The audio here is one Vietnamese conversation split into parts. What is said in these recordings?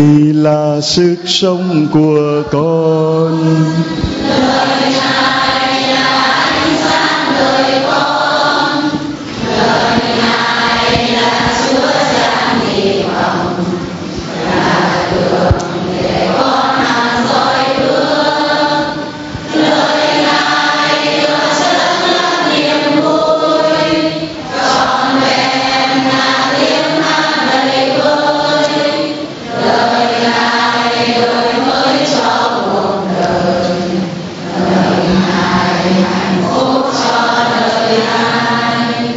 là sức sống của con. Lời Ngài là ánh sáng đời con, lời Ngài là Chúa giáng hy vọng, là đường để con hàng dõi bước. Lời Ngài đưa chất lấp niềm vui, trọn vẹn là tiếng hát đầy vơi. Lời Ngài đổi mới cho cuộc đời, lời Ngài hạnh phúc cho đời ai.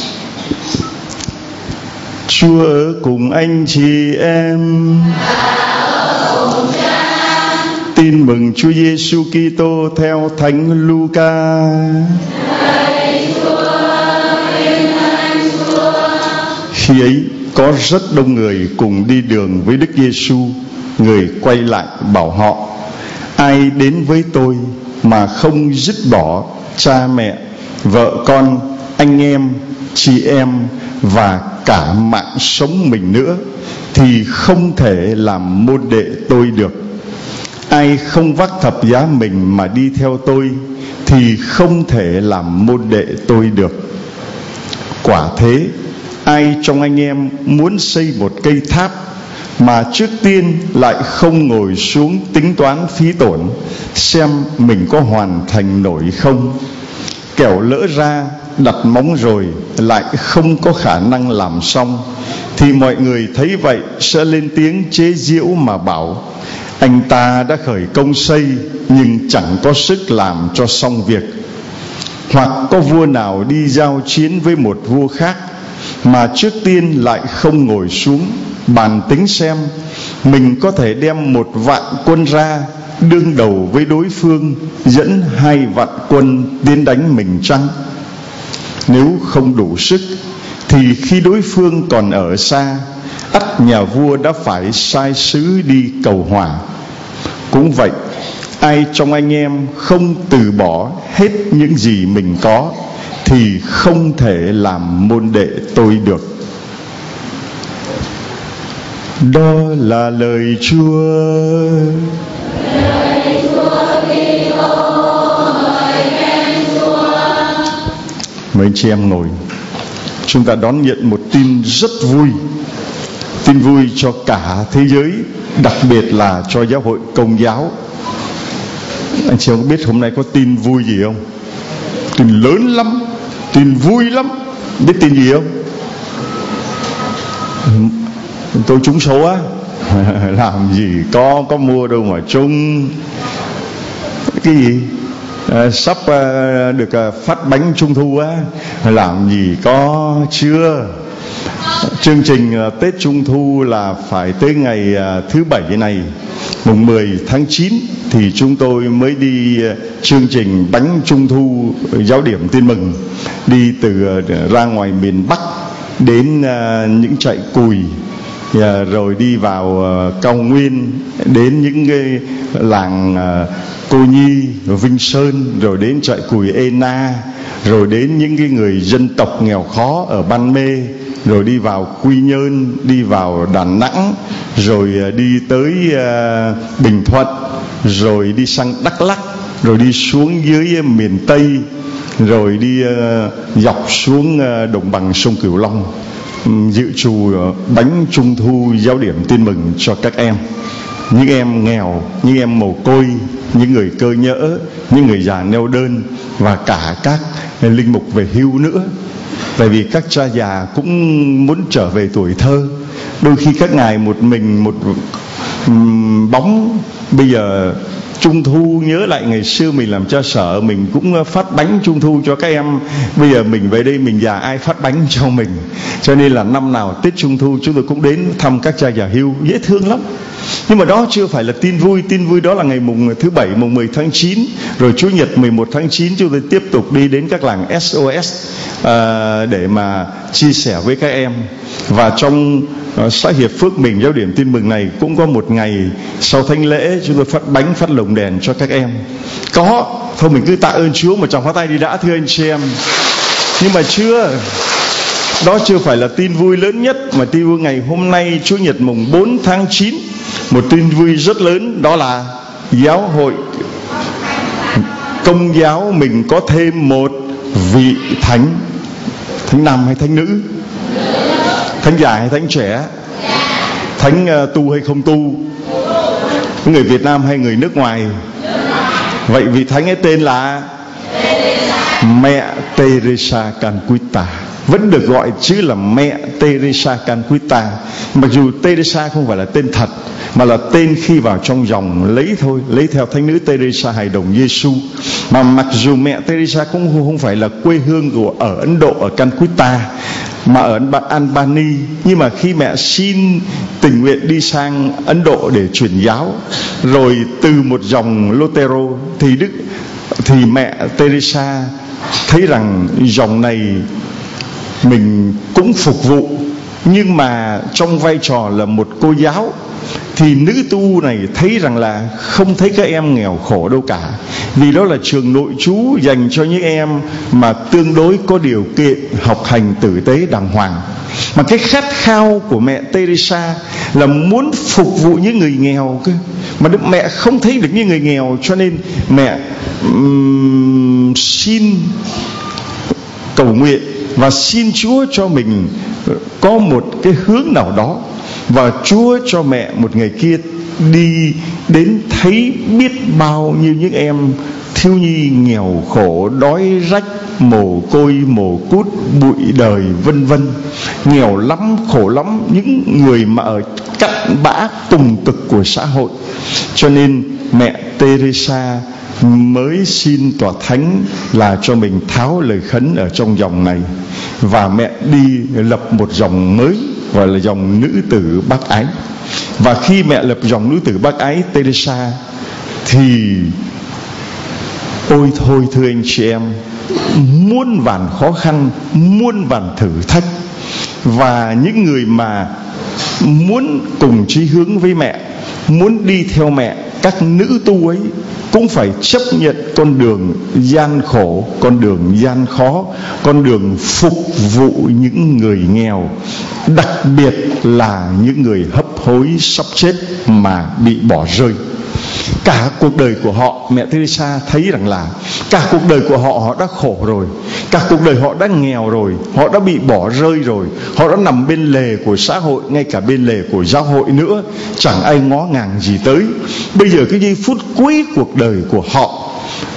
Chúa ở cùng anh chị em. Tin mừng Chúa Giêsu Kitô theo Thánh Luca. Khi ấy có rất đông người cùng đi đường với Đức Giêsu. Người quay lại bảo họ: ai đến với tôi mà không dứt bỏ cha mẹ, vợ con, anh em, chị em và cả mạng sống mình nữa thì không thể làm môn đệ tôi được. Ai không vác thập giá mình mà đi theo tôi thì không thể làm môn đệ tôi được. Quả thế, ai trong anh em muốn xây một cây tháp mà trước tiên lại không ngồi xuống tính toán phí tổn xem mình có hoàn thành nổi không, kẻo lỡ ra đặt móng rồi lại không có khả năng làm xong, thì mọi người thấy vậy sẽ lên tiếng chế giễu mà bảo: anh ta đã khởi công xây nhưng chẳng có sức làm cho xong việc. Hoặc có vua nào đi giao chiến với một vua khác mà trước tiên lại không ngồi xuống bàn tính xem mình có thể đem 1,000,000 quân ra đương đầu với đối phương, dẫn 2,000,000 quân đến đánh mình chăng? Nếu không đủ sức thì khi đối phương còn ở xa, ắt nhà vua đã phải sai sứ đi cầu hòa. Cũng vậy, ai trong anh em không từ bỏ hết những gì mình có thì không thể làm môn đệ tôi được. Đó là lời Chúa. Mời anh chị em ngồi. Chúng ta đón nhận một tin rất vui. Tin vui cho cả thế giới, đặc biệt là cho giáo hội Công giáo. Anh chị em có biết hôm nay có tin vui gì không? Tin lớn lắm, tin vui lắm. Biết tin gì không? Tôi trúng số á. Làm gì có mua đâu mà trúng. Cái gì? Sắp được phát bánh trung thu á. Làm gì có chưa. Chương trình Tết Trung Thu là phải tới ngày thứ Bảy này, mùng 10 tháng 9 thì chúng tôi mới đi chương trình bánh Trung Thu giáo điểm Tin Mừng. Đi từ ra ngoài miền Bắc đến những trại cùi, rồi đi vào Cao Nguyên, đến những cái làng Cô Nhi, Vinh Sơn, rồi đến trại cùi Ena, rồi đến những cái người dân tộc nghèo khó ở Ban Mê, rồi đi vào Quy Nhơn, đi vào Đà Nẵng, rồi đi tới Bình Thuận, rồi đi sang Đắk Lắk, rồi đi xuống dưới miền Tây, rồi đi dọc xuống đồng bằng sông Cửu Long, dự trù bánh Trung Thu giáo điểm Tin Mừng cho các em. Những em nghèo, những em mồ côi, những người cơ nhỡ, những người già neo đơn, và cả các linh mục về hưu nữa. Tại vì các cha già cũng muốn trở về tuổi thơ. Đôi khi các ngài một mình một bóng. Bây giờ Trung Thu nhớ lại ngày xưa mình làm cha sở, mình cũng phát bánh Trung Thu cho các em. Bây giờ mình về đây mình già, ai phát bánh cho mình. Cho nên là năm nào Tết Trung Thu chúng tôi cũng đến thăm các cha già hưu, dễ thương lắm. Nhưng mà đó chưa phải là tin vui. Tin vui đó là ngày thứ Bảy mùng 10 tháng 9. Rồi Chủ nhật 11 tháng 9 chúng tôi tiếp tục đi đến các làng SOS để mà chia sẻ với các em. Và trong xã Hiệp Phước mình giáo điểm Tin Mừng này cũng có một ngày sau thánh lễ chúng tôi phát bánh, phát lồng đèn cho các em. Có, thôi mình cứ tạ ơn Chúa mà chồng phát tay đi đã, thưa anh chị em. Nhưng mà đó chưa phải là tin vui lớn nhất. Mà tin vui ngày hôm nay Chủ nhật mùng 4 tháng 9 một tin vui rất lớn, đó là giáo hội Công giáo mình có thêm một vị thánh. Thánh nam hay thánh nữ? Thánh già hay thánh trẻ? Thánh tu hay không tu? Người Việt Nam hay người nước ngoài? Vậy vị thánh ấy tên là mẹ Teresa Calcutta, vẫn được gọi chứ là mẹ Teresa Calcutta. Mặc dù Teresa không phải là tên thật, mà là tên khi vào trong dòng lấy thôi, lấy theo thánh nữ Teresa hài đồng Giêsu. Mà mặc dù mẹ Teresa cũng không phải là quê hương của ở Ấn Độ, ở Calcutta, mà ở Albany, nhưng mà khi mẹ xin tình nguyện đi sang Ấn Độ để truyền giáo, rồi từ một dòng Lutero, thì mẹ Teresa thấy rằng dòng này mình cũng phục vụ, nhưng mà trong vai trò là một cô giáo, thì nữ tu này thấy rằng là không thấy các em nghèo khổ đâu cả, vì đó là trường nội trú dành cho những em mà tương đối có điều kiện học hành tử tế đàng hoàng. Mà cái khát khao của mẹ Teresa là muốn phục vụ những người nghèo cơ, mà mẹ không thấy được những người nghèo, cho nên mẹ xin cầu nguyện và xin Chúa cho mình có một cái hướng nào đó, và Chúa cho mẹ một ngày kia đi đến thấy biết bao nhiêu những em thiếu nhi nghèo khổ, đói rách, mồ côi mồ cút, bụi đời vân vân, nghèo lắm, khổ lắm, những người mà ở cặn bã cùng cực của xã hội. Cho nên mẹ Teresa mới xin tòa thánh là cho mình tháo lời khấn ở trong dòng này, và mẹ đi lập một dòng mới gọi là dòng nữ tử bác ái. Và khi mẹ lập dòng nữ tử bác ái Teresa thì ôi thôi thưa anh chị em, muôn vàn khó khăn, muôn vàn thử thách, và những người mà muốn cùng chí hướng với mẹ, muốn đi theo mẹ, các nữ tu ấy cũng phải chấp nhận con đường gian khổ, con đường gian khó, con đường phục vụ những người nghèo, đặc biệt là những người hấp hối sắp chết mà bị bỏ rơi. Cả cuộc đời của họ, mẹ Teresa thấy rằng là cả cuộc đời của họ đã khổ rồi, cả cuộc đời họ đã nghèo rồi, họ đã bị bỏ rơi rồi, họ đã nằm bên lề của xã hội, ngay cả bên lề của giáo hội nữa, chẳng ai ngó ngàng gì tới. Bây giờ cái giây phút cuối cuộc đời của họ,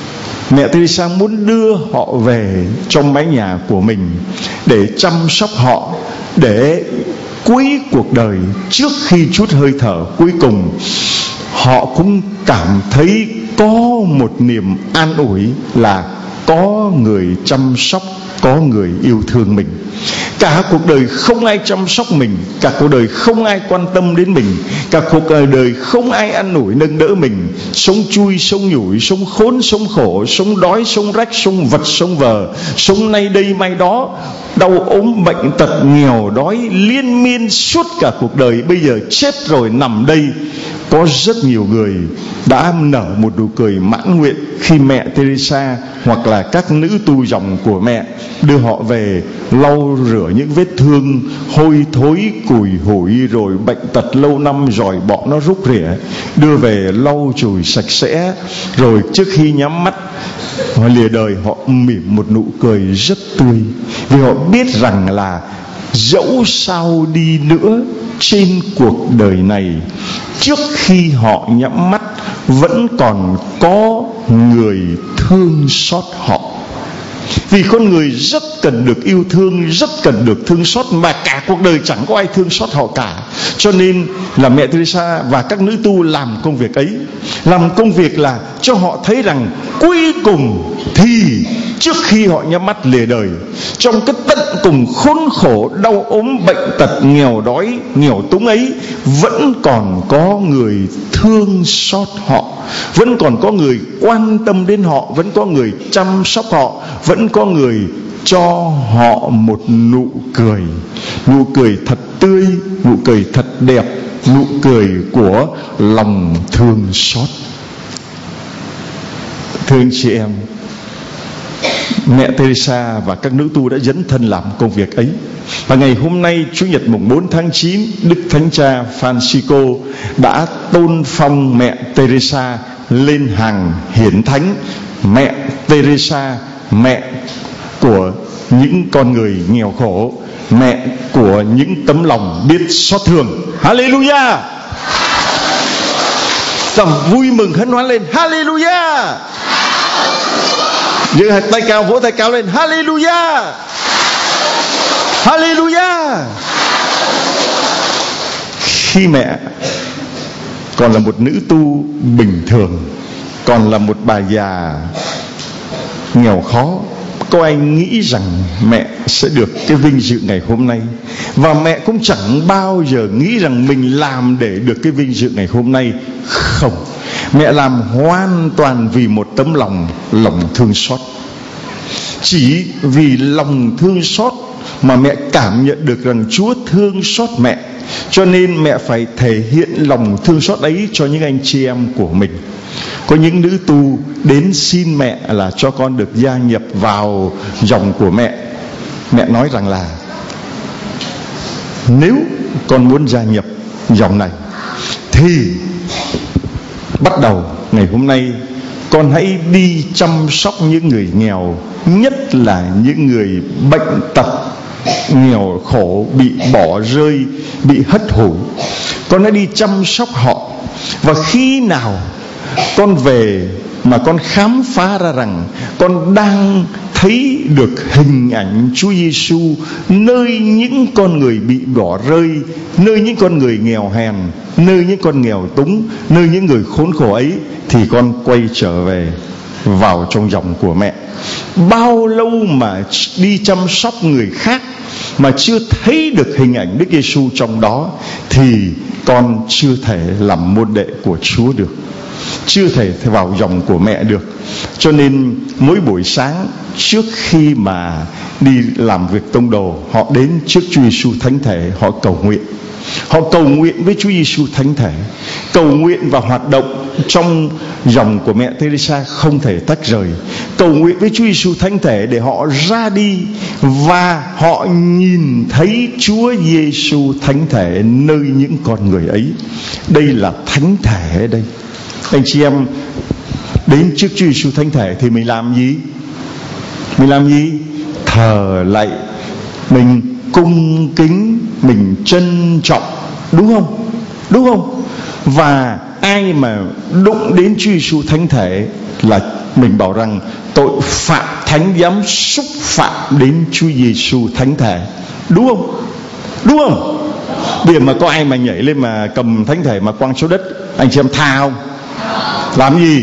mẹ Teresa muốn đưa họ về trong mái nhà của mình để chăm sóc họ, để cuối cuộc đời, trước khi trút hơi thở cuối cùng, họ cũng cảm thấy có một niềm an ủi là có người chăm sóc, có người yêu thương mình. Cả cuộc đời không ai chăm sóc mình, cả cuộc đời không ai quan tâm đến mình, cả cuộc đời không ai ăn ủi nâng đỡ mình. Sống chui, sống nhủi, sống khốn, sống khổ, sống đói, sống rách, sống vật, sống vờ, sống nay đây mai đó, đau ốm bệnh tật, nghèo đói liên miên suốt cả cuộc đời. Bây giờ chết rồi nằm đây. Có rất nhiều người đã nở một nụ cười mãn nguyện khi mẹ Teresa hoặc là các nữ tu dòng của mẹ đưa họ về, lau rửa những vết thương hôi thối cùi hủi rồi bệnh tật lâu năm rồi bọ nó rúc rỉa, đưa về lau chùi sạch sẽ, rồi trước khi nhắm mắt họ lìa đời, họ mỉm một nụ cười rất tươi, vì họ biết rằng là dẫu sao đi nữa trên cuộc đời này, trước khi họ nhắm mắt vẫn còn có người thương xót họ. Vì con người rất cần được yêu thương, rất cần được thương xót, mà cả cuộc đời chẳng có ai thương xót họ cả. Cho nên là mẹ Teresa và các nữ tu làm công việc ấy, làm công việc là cho họ thấy rằng cuối cùng thì trước khi họ nhắm mắt lìa đời, trong cái tận cùng khốn khổ, đau ốm, bệnh tật, nghèo đói, nghèo túng ấy, vẫn còn có người thương xót họ, vẫn còn có người quan tâm đến họ, vẫn có người chăm sóc họ, vẫn có người cho họ một nụ cười thật tươi, nụ cười thật đẹp, nụ cười của lòng thương xót. Thưa anh chị em, Mẹ Teresa và các nữ tu đã dấn thân làm công việc ấy. Và ngày hôm nay Chủ nhật mùng 4 tháng 9, Đức Thánh Cha Francisco đã tôn phong mẹ Teresa lên hàng hiển thánh. Mẹ Teresa, mẹ của những con người nghèo khổ, mẹ của những tấm lòng biết xót thương. Hallelujah! Vui mừng hân hoan lên. Hallelujah! Giơ tay cao, vỗ tay cao lên. Hallelujah! Hallelujah! Khi mẹ còn là một nữ tu bình thường, còn là một bà già nghèo khó, có ai nghĩ rằng mẹ sẽ được cái vinh dự ngày hôm nay. Và mẹ cũng chẳng bao giờ nghĩ rằng mình làm để được cái vinh dự ngày hôm nay. Không, mẹ làm hoàn toàn vì một tấm lòng thương xót. Chỉ vì lòng thương xót mà mẹ cảm nhận được rằng Chúa thương xót mẹ, cho nên mẹ phải thể hiện lòng thương xót ấy cho những anh chị em của mình. Có những nữ tu đến xin mẹ là cho con được gia nhập vào dòng của mẹ. Mẹ nói rằng là nếu con muốn gia nhập dòng này thì bắt đầu ngày hôm nay con hãy đi chăm sóc những người nghèo, nhất là những người bệnh tật, nghèo khổ, bị bỏ rơi, bị hất hủi. Con hãy đi chăm sóc họ. Và khi nào con về mà con khám phá ra rằng con đang thấy được hình ảnh Chúa Giêsu nơi những con người bị bỏ rơi, nơi những con người nghèo hèn, nơi những con nghèo túng, nơi những người khốn khổ ấy, thì con quay trở về vào trong dòng của mẹ. Bao lâu mà đi chăm sóc người khác mà chưa thấy được hình ảnh Đức Giêsu trong đó thì con chưa thể làm môn đệ của Chúa được, chưa thể vào dòng của mẹ được. Cho nên mỗi buổi sáng trước khi mà đi làm việc tông đồ, họ đến trước Chúa Giêsu thánh thể, họ cầu nguyện. Họ cầu nguyện với Chúa Giêsu thánh thể. Cầu nguyện và hoạt động trong dòng của mẹ Teresa không thể tách rời. Cầu nguyện với Chúa Giêsu thánh thể để họ ra đi và họ nhìn thấy Chúa Giêsu thánh thể nơi những con người ấy. Đây là thánh thể đây. Anh chị em đến trước Chúa Giêsu thánh thể thì mình làm gì? Mình làm gì? Thờ lạy, mình cung kính, mình trân trọng, đúng không? Đúng không? Và ai mà đụng đến Chúa Giêsu thánh thể là mình bảo rằng tội phạm thánh dám xúc phạm đến Chúa Giêsu thánh thể, đúng không? Đúng không? Bây giờ mà có ai mà nhảy lên mà cầm thánh thể mà quăng xuống đất, anh chị em tha không? Làm gì?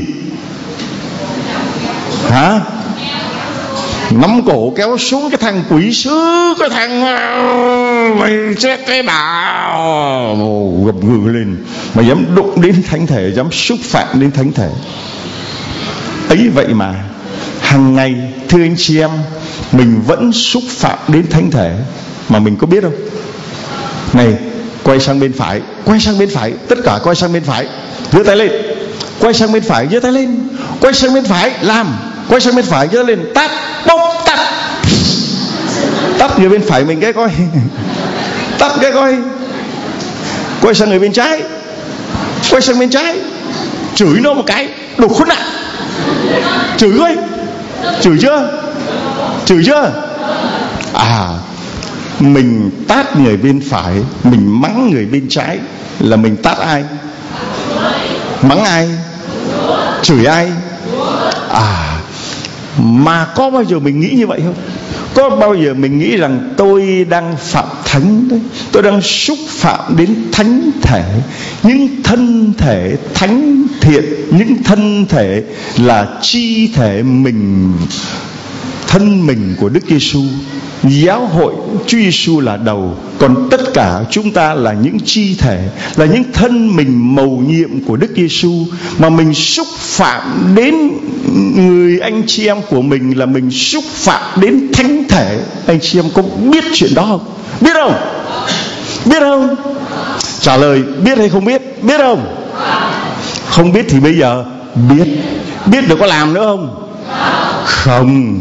Hả? Nắm cổ kéo xuống cái thằng quỷ sứ, cái thằng mày chết cái bà, gầm gừ lên mà dám đụng đến thánh thể, dám xúc phạm đến thánh thể ấy. Vậy mà hàng ngày, thưa anh chị em, mình vẫn xúc phạm đến thánh thể mà mình có biết không? Này, quay sang bên phải, quay sang bên phải, tất cả quay sang bên phải, giơ tay lên. Quay sang bên phải, giơ tay lên. Quay sang bên phải, làm. Quay sang bên phải, giơ lên, tát, bốc, tát. Tát người bên phải mình cái coi. Tát cái coi. Quay sang người bên trái. Quay sang bên trái, chửi nó một cái, đồ khốn nạn. Chửi coi. Chửi chưa? Chửi chưa? À, mình tát người bên phải, mình mắng người bên trái là mình tát ai? Mắng ai? Chửi ai? À, mà có bao giờ mình nghĩ như vậy không? Có bao giờ mình nghĩ rằng tôi đang phạm thánh đấy, tôi đang xúc phạm đến thánh thể, những thân thể thánh thiện, những thân thể là chi thể mình, thân mình của Đức Giêsu. Giáo hội Chúa Giêsu là đầu, còn tất cả chúng ta là những chi thể, là những thân mình mầu nhiệm của Đức Giêsu, mà mình xúc phạm đến người anh chị em của mình là mình xúc phạm đến thánh thể. Anh chị em có biết chuyện đó không? Biết không? Biết không? Trả lời biết hay không biết? Biết không? Không biết thì bây giờ biết. Biết được có làm nữa không? Không.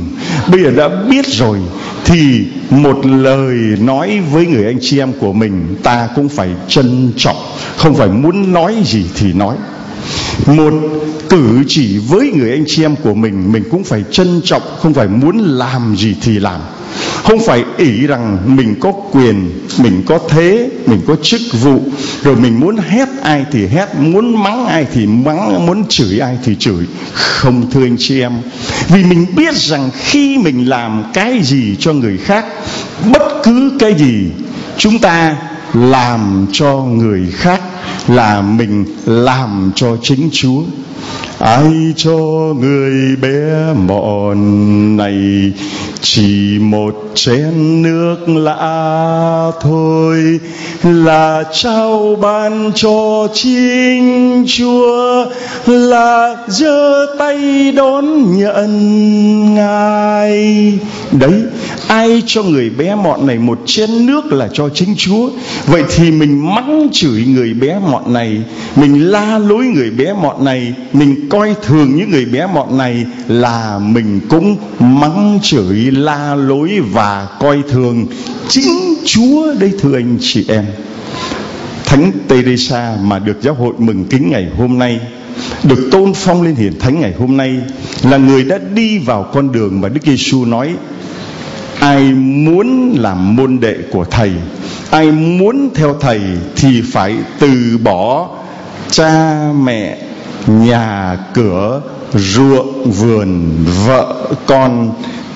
bây giờ đã biết rồi thì một lời nói với người anh chị em của mình ta cũng phải trân trọng, không phải muốn nói gì thì nói. Một cử chỉ với người anh chị em của mình cũng phải trân trọng, không phải muốn làm gì thì làm. Không phải ỷ rằng mình có quyền, mình có thế, mình có chức vụ, rồi mình muốn hét ai thì hét, muốn mắng ai thì mắng, muốn chửi ai thì chửi. Không, thưa anh chị em, vì mình biết rằng khi mình làm cái gì cho người khác, bất cứ cái gì chúng ta làm cho người khác là mình làm cho chính Chúa. Ai cho người bé mọn này chỉ một chén nước lạ thôi, là trao ban cho chính Chúa, là giơ tay đón nhận Ngài. Đấy, ai cho người bé mọn này một chén nước là cho chính Chúa. Vậy thì mình mắng chửi người bé mọn này, mình la lối người bé mọn này, mình coi thường những người bé mọn này là mình cũng mắng chửi, la lối và coi thường chính Chúa đấy, thưa anh chị em. Thánh Teresa mà được giáo hội mừng kính ngày hôm nay, được tôn phong lên hiển thánh ngày hôm nay, là người đã đi vào con đường mà Đức Giêsu nói: ai muốn làm môn đệ của Thầy, ai muốn theo Thầy thì phải từ bỏ cha mẹ, nhà cửa, ruộng vườn, vợ con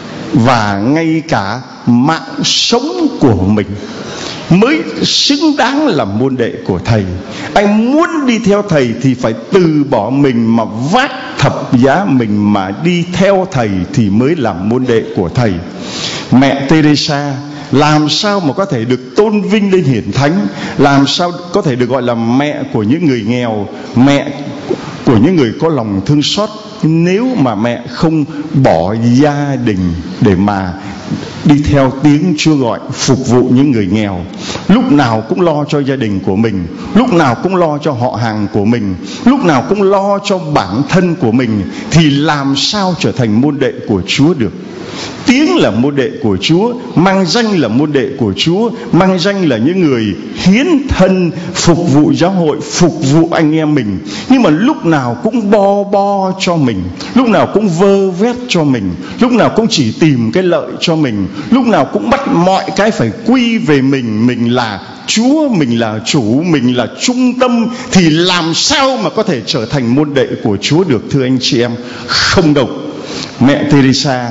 và ngay cả mạng sống của mình mới xứng đáng là môn đệ của Thầy. Anh muốn đi theo Thầy thì phải từ bỏ mình mà vác thập giá mình mà đi theo Thầy thì mới làm môn đệ của Thầy. Mẹ Teresa làm sao mà có thể được tôn vinh lên hiển thánh, làm sao có thể được gọi là mẹ của những người nghèo, mẹ của những người có lòng thương xót, nếu mà mẹ không bỏ gia đình để mà đi theo tiếng Chúa gọi, phục vụ những người nghèo, lúc nào cũng lo cho gia đình của mình, lúc nào cũng lo cho họ hàng của mình, lúc nào cũng lo cho bản thân của mình, thì làm sao trở thành môn đệ của Chúa được? Tiếng là môn đệ của Chúa, mang danh là môn đệ của Chúa, mang danh là những người hiến thân phục vụ giáo hội, phục vụ anh em mình, nhưng mà lúc nào cũng bo cho mình, lúc nào cũng vơ vét cho mình, lúc nào cũng chỉ tìm cái lợi cho mình, lúc nào cũng bắt mọi cái phải quy về mình là Chúa, mình là chủ, mình là trung tâm, thì làm sao mà có thể trở thành môn đệ của Chúa được, thưa anh chị em? Không đâu. Mẹ Teresa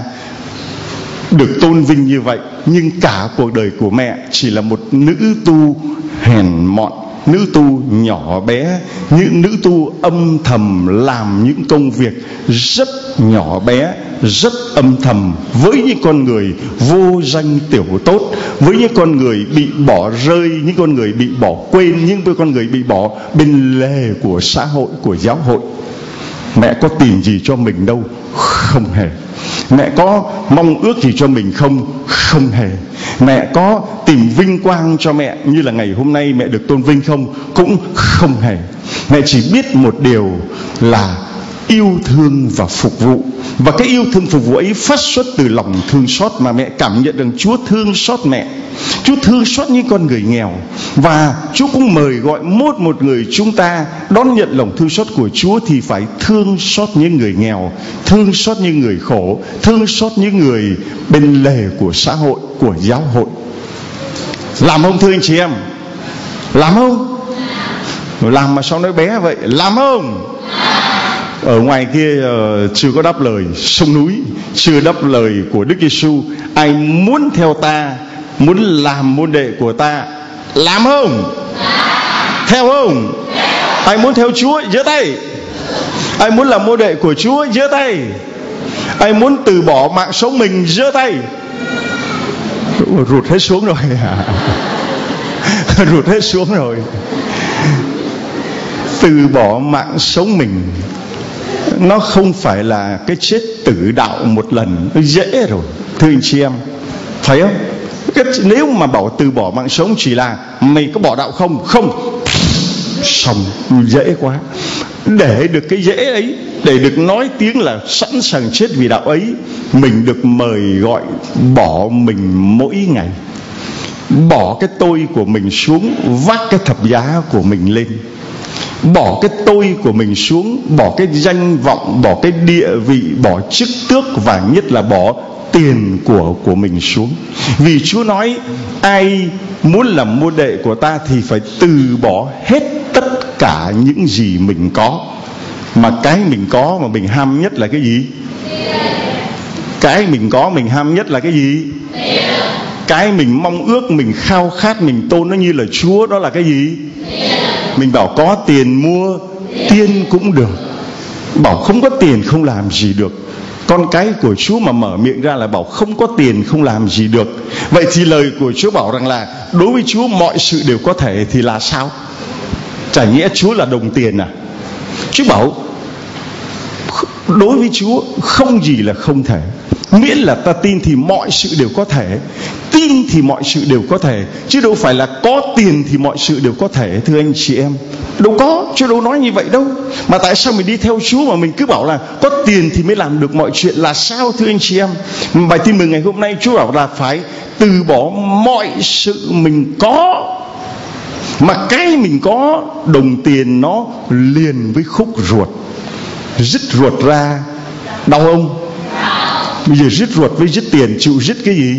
được tôn vinh như vậy, nhưng cả cuộc đời của mẹ chỉ là một nữ tu hèn mọn, nữ tu nhỏ bé, những nữ tu âm thầm làm những công việc rất nhỏ bé, rất âm thầm, với những con người vô danh tiểu tốt, với những con người bị bỏ rơi, những con người bị bỏ quên, những con người bị bỏ bên lề của xã hội, của giáo hội. Mẹ có tìm gì cho mình đâu? Không hề. Mẹ có mong ước gì cho mình không? Không hề. Mẹ có tìm vinh quang cho mẹ như là ngày hôm nay mẹ được tôn vinh không? Cũng không hề. Mẹ chỉ biết một điều là yêu thương và phục vụ. Và cái yêu thương phục vụ ấy phát xuất từ lòng thương xót, mà mẹ cảm nhận rằng Chúa thương xót mẹ, Chúa thương xót những con người nghèo. Và Chúa cũng mời gọi một người chúng ta đón nhận lòng thương xót của Chúa thì phải thương xót những người nghèo, thương xót những người khổ, thương xót những người bên lề của xã hội, của giáo hội. Làm không, thưa anh chị em? Làm không? Làm mà sao nói bé vậy? Làm không? Ở ngoài kia chưa có đáp lời sông núi, chưa đáp lời của Đức Giêsu. Ai muốn theo ta, muốn làm môn đệ của ta, làm không? Theo không? Ai muốn theo Chúa giơ tay. Ai muốn làm môn đệ của Chúa giơ tay. Ai muốn từ bỏ mạng sống mình giơ tay. Rụt hết xuống rồi. Rụt hết xuống rồi. Từ bỏ mạng sống mình nó không phải là cái chết tử đạo một lần, nó dễ rồi, thưa anh chị em, phải không? Nếu mà bảo từ bỏ mạng sống chỉ là mày có bỏ đạo không? Không. Xong, dễ quá. Để được cái dễ ấy để được nói tiếng là sẵn sàng chết vì đạo ấy, mình được mời gọi bỏ mình mỗi ngày, bỏ cái tôi của mình xuống, vác cái thập giá của mình lên, bỏ cái tôi của mình xuống, bỏ cái danh vọng, bỏ cái địa vị, bỏ chức tước, và nhất là bỏ tiền của mình xuống. Vì Chúa nói ai muốn làm môn đệ của ta thì phải từ bỏ hết tất cả những gì mình có. Mà cái mình có mà mình ham nhất là cái gì? Cái mình có mình ham nhất là cái gì? Cái mình mong ước, mình khao khát, mình tôn nó như là Chúa, đó là cái gì? Mình bảo có tiền mua tiên cũng được, bảo không có tiền không làm gì được. Con cái của Chúa mà mở miệng ra là bảo không có tiền không làm gì được. Vậy thì lời của Chúa bảo rằng là đối với Chúa mọi sự đều có thể thì là sao? Chả nghĩa Chúa là đồng tiền à? Chúa bảo đối với Chúa không gì là không thể, miễn là ta tin thì mọi sự đều có thể. Tin thì mọi sự đều có thể, chứ đâu phải là có tiền thì mọi sự đều có thể, thưa anh chị em. Đâu có, Chúa đâu nói như vậy đâu. Mà tại sao mình đi theo Chúa mà mình cứ bảo là có tiền thì mới làm được mọi chuyện là sao, thưa anh chị em? Bài tin mừng ngày hôm nay Chúa bảo là phải từ bỏ mọi sự mình có. Mà cái mình có, đồng tiền nó liền với khúc ruột, rứt ruột ra đau không? Bây giờ rứt ruột với rứt tiền, chịu rứt cái gì?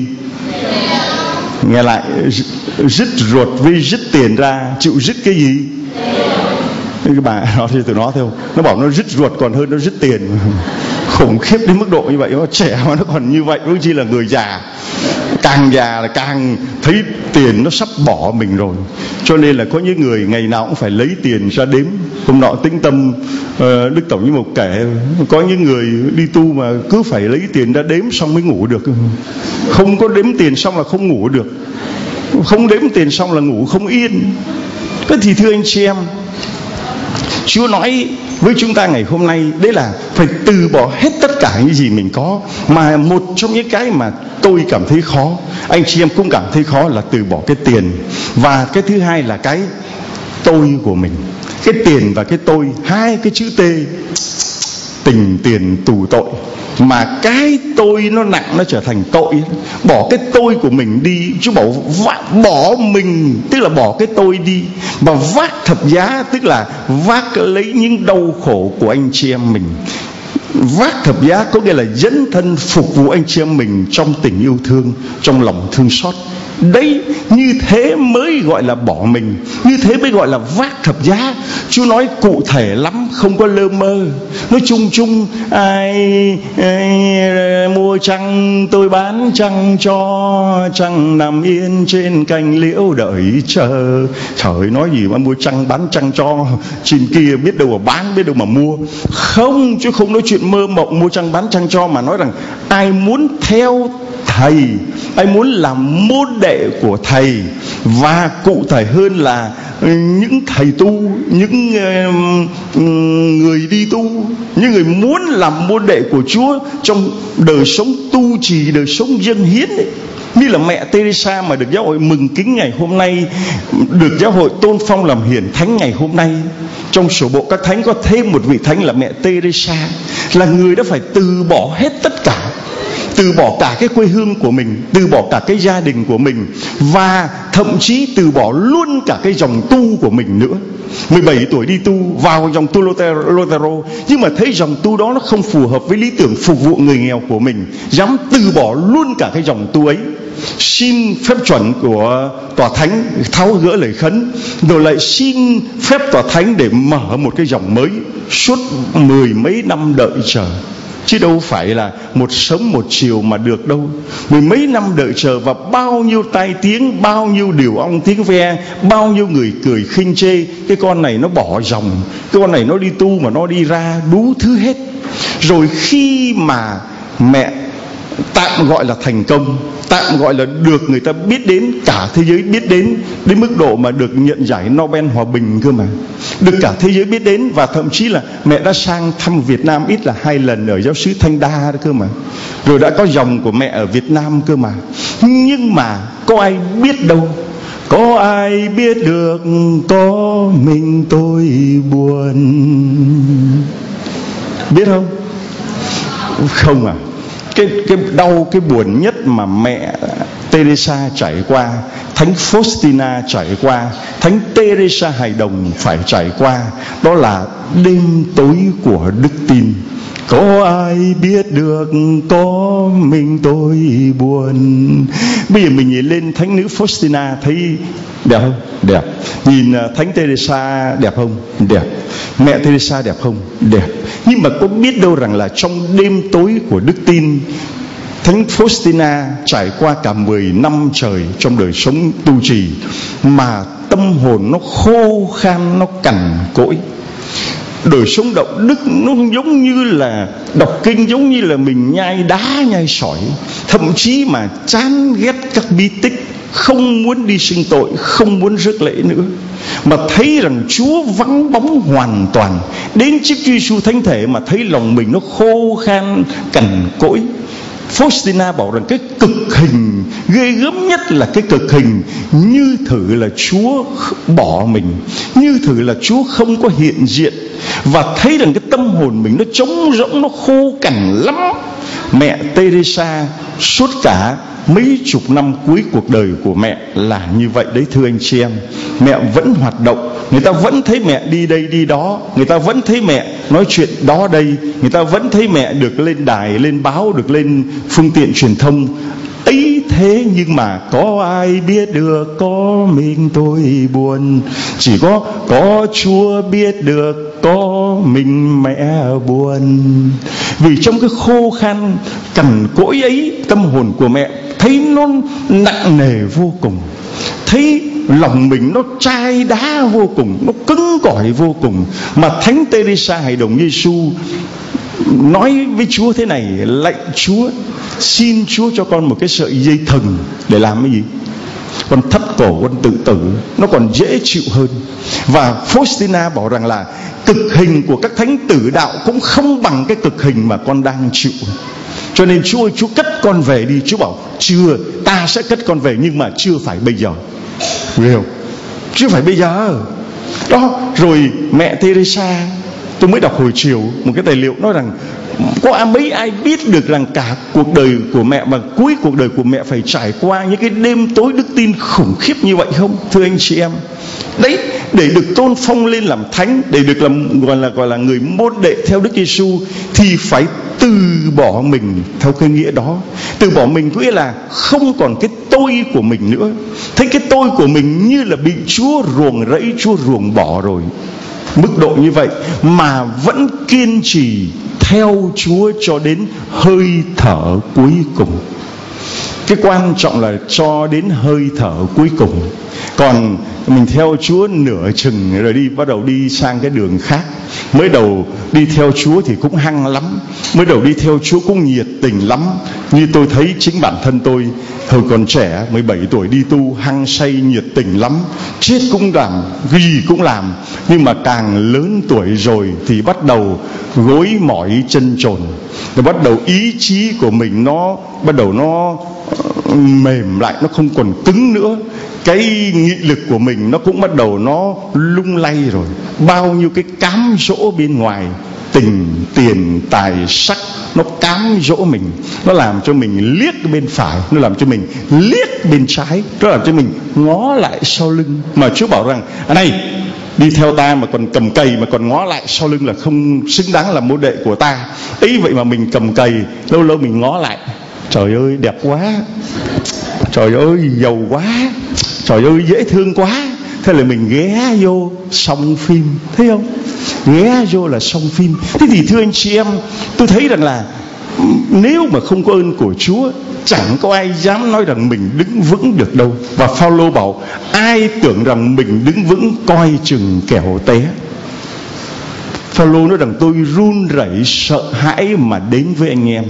Nghe lại, rứt ruột với rứt tiền ra, chịu rứt cái gì? Cái bà nó thì tụi nó theo, nó bảo nó rứt ruột còn hơn nó rứt tiền. Khủng khiếp đến mức độ như vậy. Nó trẻ mà nó còn như vậy, đôi chi là người già. Càng già là càng thấy tiền nó sắp bỏ mình rồi. Cho nên là có những người ngày nào cũng phải lấy tiền ra đếm. Hôm nọ tĩnh tâm Đức Tổng Giám Mục kể, có những người đi tu mà cứ phải lấy tiền ra đếm xong mới ngủ được. Không có đếm tiền xong là không ngủ được, không đếm tiền xong là ngủ không yên. Thế thì thưa anh chị em, Chúa nói với chúng ta ngày hôm nay đấy là phải từ bỏ hết tất cả những gì mình có. Mà một trong những cái mà tôi cảm thấy khó, anh chị em cũng cảm thấy khó, là từ bỏ cái tiền. Và cái thứ hai là cái tôi của mình. Cái tiền và cái tôi, hai cái chữ T, tình tiền tù tội. Mà cái tôi nó nặng, nó trở thành tội. Bỏ cái tôi của mình đi. Chúa bảo bỏ mình, tức là bỏ cái tôi đi, và vác thập giá, tức là vác lấy những đau khổ của anh chị em mình. Vác thập giá có nghĩa là dấn thân phục vụ anh chị em mình trong tình yêu thương, trong lòng thương xót. Đấy, như thế mới gọi là bỏ mình, như thế mới gọi là vác thập giá. Chúa nói cụ thể lắm, không có lơ mơ. Nói chung chung, ai mua trăng tôi bán trăng cho, trăng nằm yên trên cành liễu đợi chờ. Trời, nói gì mà mua trăng bán trăng cho, trên kia biết đâu mà bán, biết đâu mà mua. Không, Chúa không nói chuyện mơ mộng mua trăng bán trăng cho, mà nói rằng ai muốn theo Thầy, ai muốn làm môn đệ của Thầy, và cụ thể hơn là những thầy tu, những người đi tu, những người muốn làm môn đệ của Chúa trong đời sống tu trì, đời sống dâng hiến ấy. Như là mẹ Teresa mà được giáo hội mừng kính ngày hôm nay, được giáo hội tôn phong làm hiển thánh ngày hôm nay. Trong sổ bộ các thánh có thêm một vị thánh là mẹ Teresa, là người đã phải từ bỏ hết tất cả, từ bỏ cả cái quê hương của mình, từ bỏ cả cái gia đình của mình, và thậm chí từ bỏ luôn cả cái dòng tu của mình nữa. 17 tuổi đi tu, vào dòng tu Lutero, nhưng mà thấy dòng tu đó nó không phù hợp với lý tưởng phục vụ người nghèo của mình, dám từ bỏ luôn cả cái dòng tu ấy. Xin phép chuẩn của tòa thánh tháo gỡ lời khấn, rồi lại xin phép tòa thánh để mở một cái dòng mới. Suốt 10 mấy năm đợi chờ, chứ đâu phải là một sớm một chiều mà được đâu. 10 mấy năm đợi chờ, và bao nhiêu tai tiếng, bao nhiêu điều ong tiếng ve, bao nhiêu người cười khinh chê. Cái con này nó bỏ dòng, cái con này nó đi tu mà nó đi ra đủ thứ hết. Rồi khi mà mẹ tạm gọi là thành công, tạm gọi là được người ta biết đến, cả thế giới biết đến mức độ mà được nhận giải Nobel Hòa Bình cơ mà, được cả thế giới biết đến. Và thậm chí là mẹ đã sang thăm Việt Nam ít là 2 lần ở giáo xứ Thanh Đa đó cơ mà, rồi đã có dòng của mẹ ở Việt Nam cơ mà. Nhưng mà có ai biết đâu, có ai biết được, có mình tôi buồn. Biết không? Không à? Cái đau, cái buồn nhất mà mẹ Teresa trải qua, Thánh Faustina trải qua, Thánh Teresa Hài Đồng phải trải qua, đó là đêm tối của đức tin. Có ai biết được, có mình tôi buồn. Bây giờ mình nhìn lên Thánh nữ Faustina thấy đẹp không? Đẹp. Nhìn Thánh Teresa đẹp không? Đẹp. Mẹ Teresa đẹp không? Đẹp. Nhưng mà có biết đâu rằng là trong đêm tối của đức tin, Thánh Faustina trải qua cả 10 năm trời trong đời sống tu trì mà tâm hồn nó khô khan, nó cằn cỗi. Đời sống đạo đức nó giống như là đọc kinh, giống như là mình nhai đá nhai sỏi, thậm chí mà chán ghét các bí tích, không muốn đi xưng tội, không muốn rước lễ nữa, mà thấy rằng Chúa vắng bóng hoàn toàn. Đến trước Chúa Giêsu thánh thể mà thấy lòng mình nó khô khan cằn cỗi. Faustina bảo rằng cái cực hình ghê gớm nhất là cái cực hình như thử là Chúa bỏ mình, như thử là Chúa không có hiện diện, và thấy rằng cái tâm hồn mình nó trống rỗng, nó khô cằn lắm. Mẹ Teresa suốt cả mấy chục năm cuối cuộc đời của mẹ là như vậy đấy, thưa anh chị em. Mẹ vẫn hoạt động, người ta vẫn thấy mẹ đi đây đi đó, người ta vẫn thấy mẹ nói chuyện đó đây, người ta vẫn thấy mẹ được lên đài, lên báo, được lên phương tiện truyền thông ấy. Thế nhưng mà có ai biết được, có mình tôi buồn. Chỉ có Chúa biết được, có mình mẹ buồn. Vì trong cái khô khan cằn cỗi ấy, tâm hồn của mẹ thấy nó nặng nề vô cùng, thấy lòng mình nó chai đá vô cùng, nó cứng cỏi vô cùng. Mà Thánh Teresa Hài Đồng Giêsu nói với Chúa thế này: lạy Chúa, xin Chúa cho con một cái sợi dây thừng để làm cái gì? Con thắt cổ, con tự tử, nó còn dễ chịu hơn. Và Faustina bảo rằng là cực hình của các thánh tử đạo cũng không bằng cái cực hình mà con đang chịu. Cho nên Chúa ơi, Chúa cất con về đi. Chúa bảo chưa, ta sẽ cất con về, nhưng mà chưa phải bây giờ. Hiểu? Chưa phải bây giờ. Đó, rồi mẹ Teresa, tôi mới đọc hồi chiều một cái tài liệu nói rằng có mấy ai biết được rằng cả cuộc đời của mẹ, và cuối cuộc đời của mẹ phải trải qua những cái đêm tối đức tin khủng khiếp như vậy không, thưa anh chị em? Đấy, để được tôn phong lên làm thánh, để được làm gọi là người môn đệ theo Đức Giêsu, thì phải từ bỏ mình theo cái nghĩa đó. Từ bỏ mình có nghĩa là không còn cái tôi của mình nữa. Thấy cái tôi của mình như là bị Chúa ruồng rẫy, Chúa ruồng bỏ rồi. Mức độ như vậy mà vẫn kiên trì theo Chúa cho đến hơi thở cuối cùng. Cái quan trọng là cho đến hơi thở cuối cùng. Còn mình theo Chúa nửa chừng rồi bắt đầu đi sang cái đường khác. Mới đầu đi theo Chúa thì cũng hăng lắm, mới đầu đi theo Chúa cũng nhiệt tình lắm. Như tôi thấy chính bản thân tôi hồi còn trẻ 17 tuổi đi tu hăng say nhiệt tình lắm, chết cũng làm, gì cũng làm. Nhưng mà càng lớn tuổi rồi thì bắt đầu gối mỏi chân chồn, rồi bắt đầu ý chí của mình nó bắt đầu nó mềm lại, nó không còn cứng nữa. Cái nghị lực của mình nó cũng bắt đầu nó lung lay rồi. Bao nhiêu cái cám dỗ bên ngoài, tình, tiền, tài, sắc, nó cám dỗ mình, nó làm cho mình liếc bên phải, nó làm cho mình liếc bên trái, nó làm cho mình ngó lại sau lưng. Mà Chúa bảo rằng này, đi theo ta mà còn cầm cày mà còn ngó lại sau lưng là không xứng đáng là môn đệ của ta. Ấy vậy mà mình cầm cày, lâu lâu mình ngó lại, trời ơi đẹp quá, trời ơi giàu quá, trời ơi dễ thương quá. Thế là mình ghé vô xong phim, thấy không? Ghé vô là xong phim. Thế thì thưa anh chị em, tôi thấy rằng là nếu mà không có ơn của Chúa, chẳng có ai dám nói rằng mình đứng vững được đâu. Và Phao-lô bảo ai tưởng rằng mình đứng vững coi chừng kẻo té. Phao-lô nói rằng tôi run rẩy sợ hãi mà đến với anh em,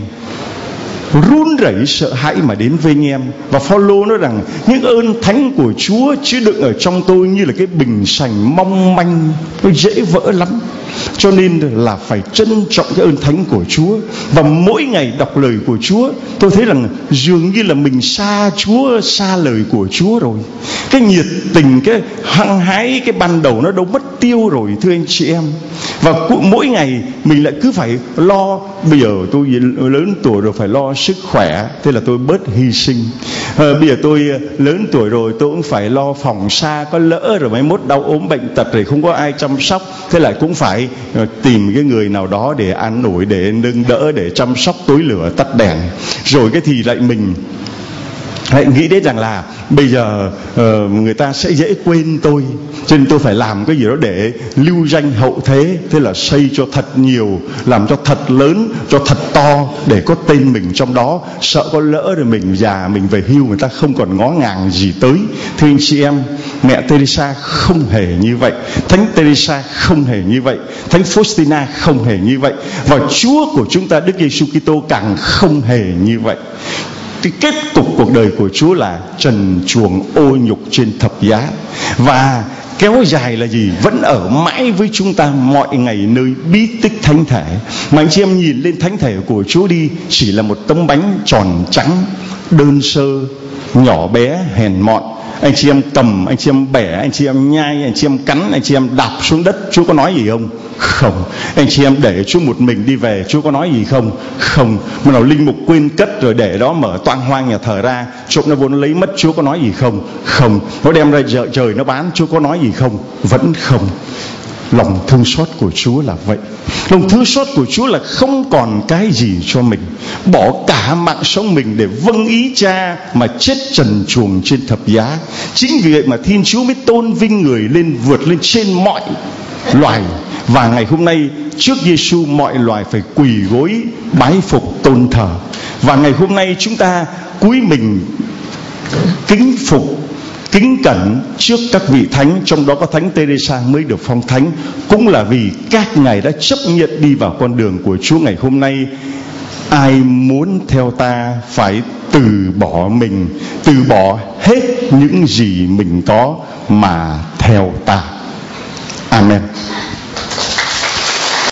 run rẩy sợ hãi mà đến với anh em. Và Phao-lô nói rằng những ơn thánh của Chúa chứa đựng ở trong tôi như là cái bình sành mong manh, nó dễ vỡ lắm. Cho nên là phải trân trọng cái ơn thánh của Chúa. Và mỗi ngày đọc lời của Chúa, tôi thấy rằng dường như là mình xa Chúa, xa lời của Chúa rồi. Cái nhiệt tình, cái hăng hái, cái ban đầu nó đâu mất tiêu rồi, thưa anh chị em. Và mỗi ngày mình lại cứ phải lo. Bây giờ tôi lớn tuổi rồi phải lo sức khỏe, thế là tôi bớt hy sinh. Bây giờ tôi lớn tuổi rồi tôi cũng phải lo phòng xa, có lỡ rồi mai mốt đau ốm bệnh tật rồi không có ai chăm sóc, thế lại cũng phải tìm cái người nào đó để an ủi, để nâng đỡ, để chăm sóc tối lửa tắt đèn. Rồi cái thì lại mình hãy nghĩ đến rằng là bây giờ người ta sẽ dễ quên tôi, cho nên tôi phải làm cái gì đó để lưu danh hậu thế. Thế là xây cho thật nhiều, làm cho thật lớn, cho thật to, để có tên mình trong đó. Sợ có lỡ rồi mình già, mình về hưu, người ta không còn ngó ngàng gì tới. Thưa anh chị em, mẹ Teresa không hề như vậy, Thánh Teresa không hề như vậy, Thánh Faustina không hề như vậy, và Chúa của chúng ta Đức Giêsu Kitô càng không hề như vậy. Cái kết cục cuộc đời của Chúa là trần truồng ô nhục trên thập giá. Và kéo dài là gì? Vẫn ở mãi với chúng ta mọi ngày nơi bí tích thánh thể. Mà anh chị em nhìn lên thánh thể của Chúa đi, chỉ là một tấm bánh tròn trắng, đơn sơ, nhỏ bé, hèn mọn. Anh chị em cầm, anh chị em bẻ, anh chị em nhai, anh chị em cắn, anh chị em đạp xuống đất, Chúa có nói gì không? Không. Anh chị em để Chúa một mình đi về, Chúa có nói gì không? Không. Mà nào linh mục quên cất rồi để đó mở toang hoang nhà thờ ra, trộm nó vô nó lấy mất, Chúa có nói gì không? Không. Nó đem ra chợ trời nó bán, Chúa có nói gì không? Vẫn không. Lòng thương xót của Chúa là vậy. Lòng thương xót của Chúa là không còn cái gì cho mình, bỏ cả mạng sống mình để vâng ý Cha mà chết trần truồng trên thập giá. Chính vì vậy mà Thiên Chúa mới tôn vinh người lên, vượt lên trên mọi loài. Và ngày hôm nay trước Giêsu mọi loài phải quỳ gối bái phục tôn thờ. Và ngày hôm nay chúng ta cúi mình kính phục, kính cẩn trước các vị thánh, trong đó có Thánh Teresa mới được phong thánh, cũng là vì các ngài đã chấp nhận đi vào con đường của Chúa ngày hôm nay. Ai muốn theo ta phải từ bỏ mình, từ bỏ hết những gì mình có mà theo ta. Amen.